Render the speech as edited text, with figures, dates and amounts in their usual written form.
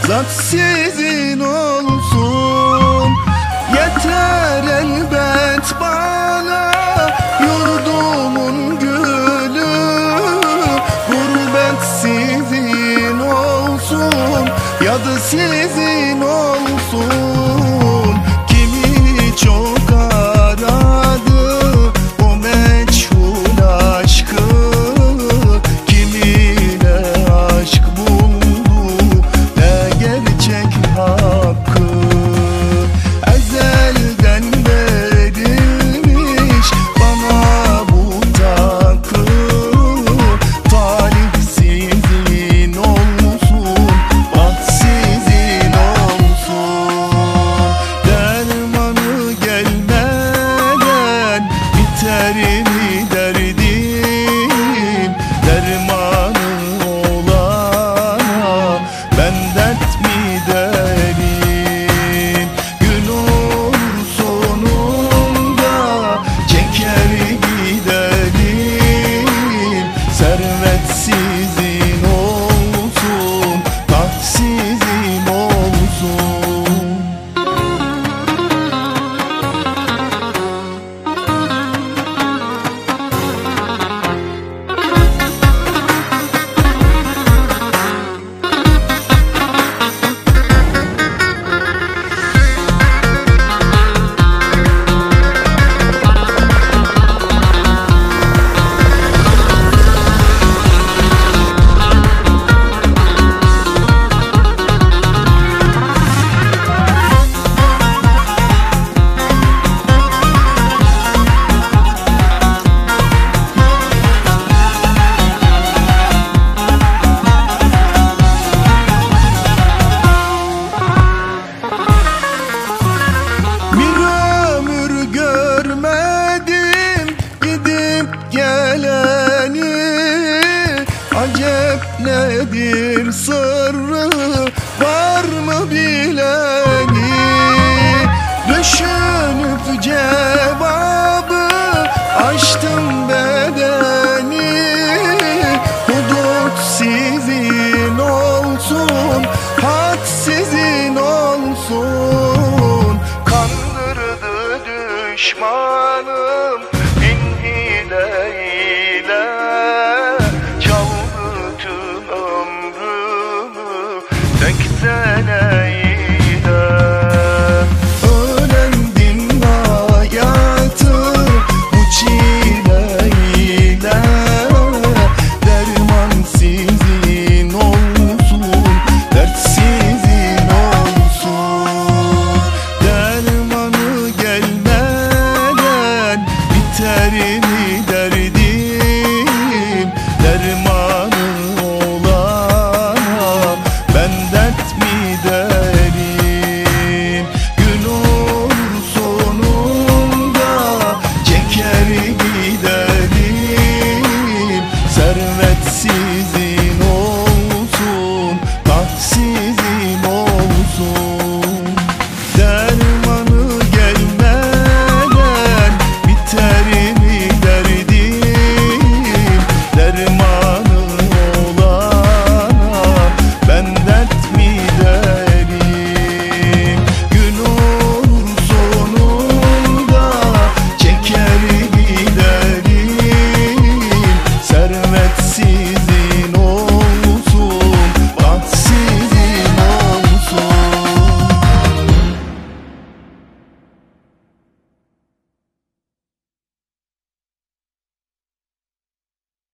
Zat sizin olsun, yeter elbet bana. Yurdumun gülü, gurbet sizin olsun, yadı sizin olsun. Kimi çok aradı o meçhul aşkı, kimiyle aşk buldu ne gerçek hakkı. Ezelden verilmiş bana bu takı, talih sizin olsun, baht sizin olsun. Dermanı gelmeden biter mi derdim, dermanı olana ben dert mi derim. Gün olur sonunda çeker giderim, servet sizin olsun, taht sizin olsun. Acep nedir sırrı, var mı bileni? Düşünüp cevabı açtım bedeni. Hudut sizin olsun, had sizin olsun. Kandırdı düşman